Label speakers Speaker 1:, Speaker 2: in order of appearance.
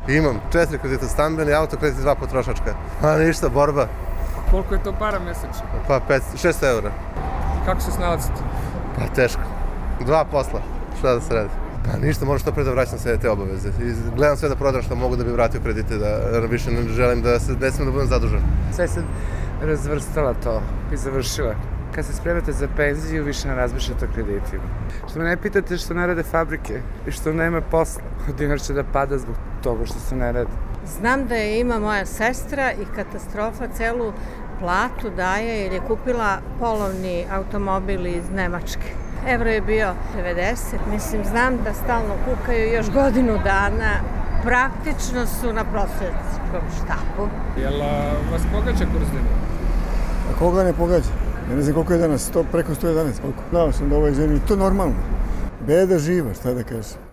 Speaker 1: Imam 4 kredita stambeni, auto kredit 2 potrošačka. A ništa, borba.
Speaker 2: Koliko je to para mesečno?
Speaker 1: Pa 600 eura.
Speaker 2: Kako se snalazite?
Speaker 1: Pa teško. 2 posla. Šta da se radi? Pa ništa, moram što pre da vraćam sve te obaveze. I gledam sve da prodam što mogu da bi vratio kredite, da više ne želim da se, ne smijem da budem zadužen.
Speaker 3: Sve se razvrstala to i završila. Kad se spremate za penziju, više ne razmišljate o kreditima. Što me ne pitate što ne rade fabrike i što nema posla. Dinar će da pada zbog toga što se ne radi.
Speaker 4: Znam da je ima moja sestra i katastrofa, celu platu daje jer je kupila polovni automobil iz Nemačke. Evro je bio 90, mislim, znam da stalno kukaju još godinu dana, praktično su na prosječkom štapu.
Speaker 2: Jel vas pogađa kurs dinara?
Speaker 5: A koga ne pogađa? Ja ne znam koliko je danas, preko 111, koliko? Znao sam da ovoj zemlji, to normalno. Beda živa, šta da kažem.